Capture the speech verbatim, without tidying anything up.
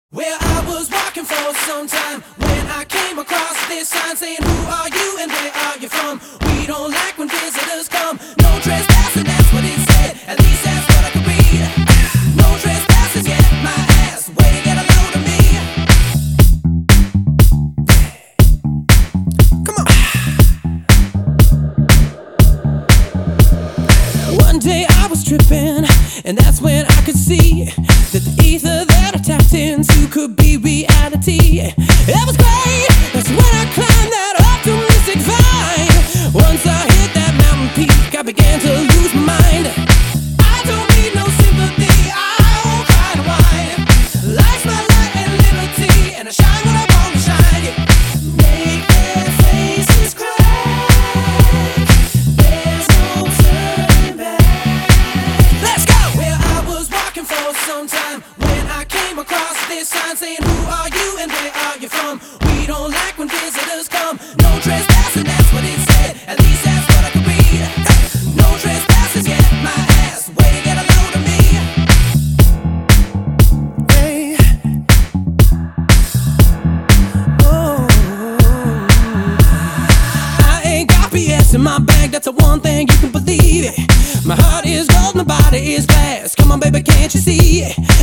Well, I was walking for some time when I came across this sign saying, who are you and where are you from? We don't like when visitors come. No trespassing, that's what it said. At least that's what I could read. No trespassers yet, my ass. Way to get a load of me. Come on. One day I was tripping, and that's when I could see that the ether that I tapped into could be reality. It was great, that's when I climbed that optimistic vine. Once I hit that mountain peak, I began to lose my mind. I don't need no sympathy, I won't cry and whine. Life's my light and liberty, and I shine when I want to shine. Yeah. Make their faces cry, there's no turning back. Let's go! Well, I was walking for some time when I came across this sign saying, who are you and where are you from? We don't like when visitors come. No trespassing, that's what it said. At least that's what I could read. No trespassers yet, my ass. Way to get a load of me. Hey. Oh. I ain't got B S in my bag, that's the one thing you can believe it. My heart is gold, my body is glass. Come on, baby, can't you see it?